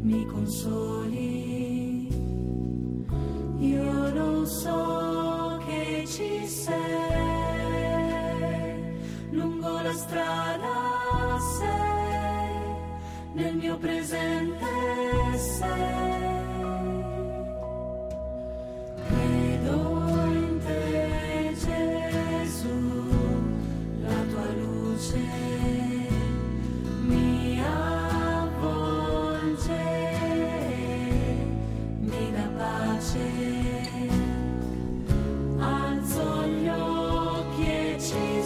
mi consoli. Io lo so che ci sei, lungo la strada sei, nel mio presente sei. Credo in te, Gesù, la tua luce mi avvolge, mi dà pace. Alzo gli occhi e ci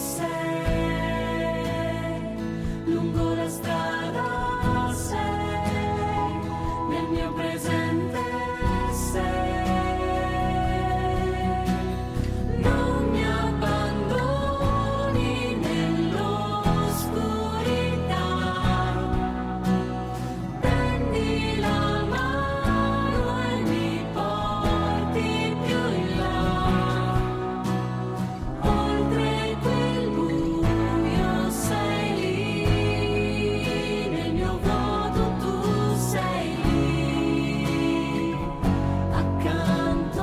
sei, lungo la strada sei, nel mio presente sei. Non mi abbandoni nell'oscurità, prendi la mano e mi porti più in là, oltre quel buio sei lì, nel mio vuoto tu sei lì, accanto.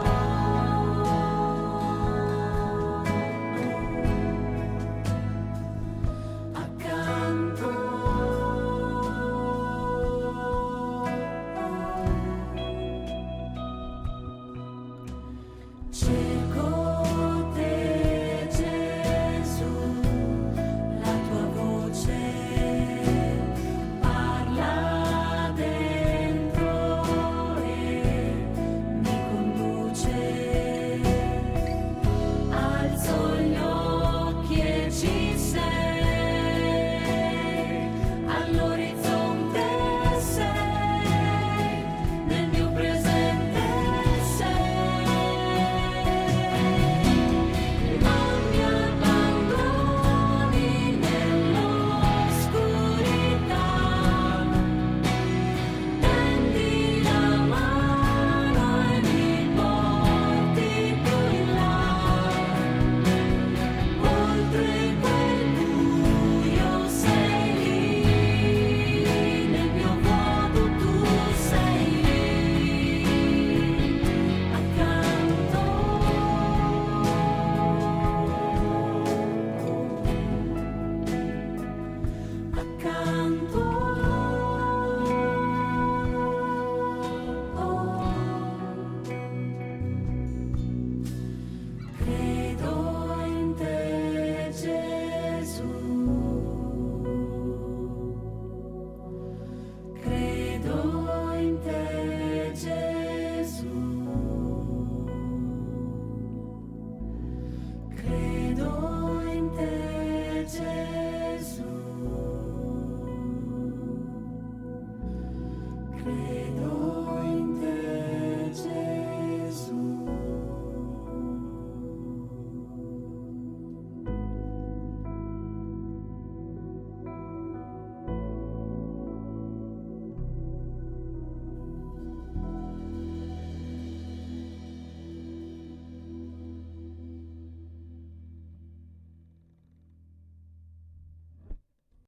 Accanto. Cerco te, Gesù, la tua voce parla dentro e mi conduce. Alzo gli occhi e ci sei, all'orizzonte sei, nel mio presente sei. Non mi abbandoni nell'oscurità, prendi la mano e mi porti più in là, oltre quel buio sei lì, nel mio vuoto tu sei lì, accanto. Accanto. Credo in te, Gesù. Credo in te, Gesù. Credo in te, Gesù. Credo